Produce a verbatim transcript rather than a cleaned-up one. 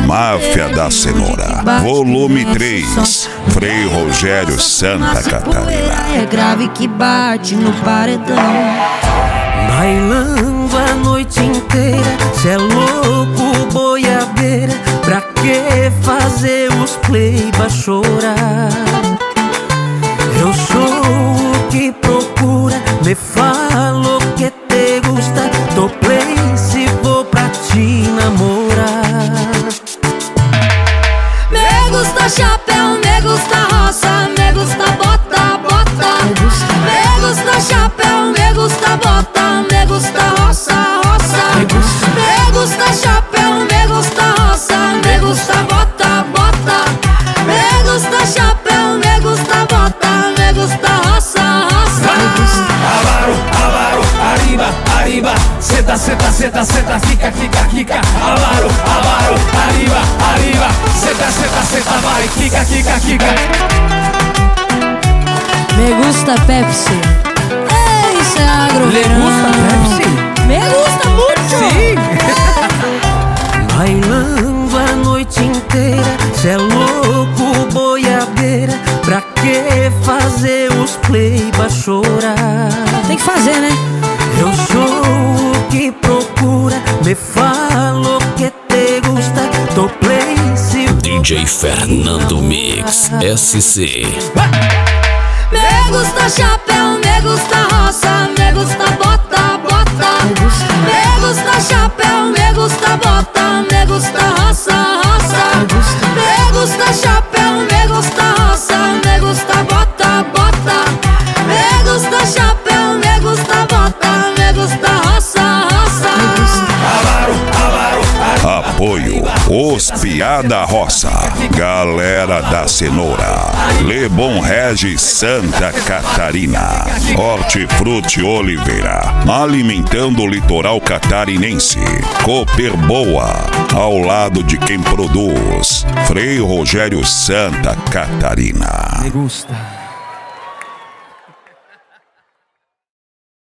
Máfia da Cenoura, volume três, Frei Rogério, Santa Catarina. É grave que bate no paredão. Bailando a noite inteira, cê é louco, boiadeira. Pra que fazer os pleiba chorar? Eu sou o que procura, me falo que te gusta. Tô play se vou pra te namorar. Me gusta chapéu, me gusta roça, me gusta bota, bota. Me gusta chapéu, me gusta bota, me gusta roça, roça. Me gusta chapéu, me gusta roça, me gusta bota, bota. Me gusta chapéu, me gusta bota, me gusta roça, roça. Avaro, avaro, arriba, arriba. Seta, seta, seta, seta, fica, fica, fica. Avaro, avaro, arriba, arriba. Seta, seta, seta, vai, fica, fica, fica. Me gusta Pepsi. Ei, isso é agro. Le gusta Pepsi? Me gusta muito. Sim. Bailando a noite inteira, cê é louco, boiadeira. Pra que fazer os pleiba chorar? Tem que fazer, né? Eu sou o que procura, me falo que te gusta. Tô play se D J Fernando Mix S C. Me gusta chapéu, me gusta roça, me gusta bota, bota. Me gusta chapéu, me gusta bota, me gusta roça, roça. Me gusta chapéu, me gusta roça, me gusta bota, bota. Me gusta chapéu, me gusta bota, me gusta roça, roça. Avaro, avaro, Apoio Os Piada Roça, Galera da Cenoura, Lebon Regis, Santa Catarina, Hortifruti Oliveira, alimentando o litoral catarinense. Cooper Boa, ao lado de quem produz. Frei Rogério, Santa Catarina. me gusta.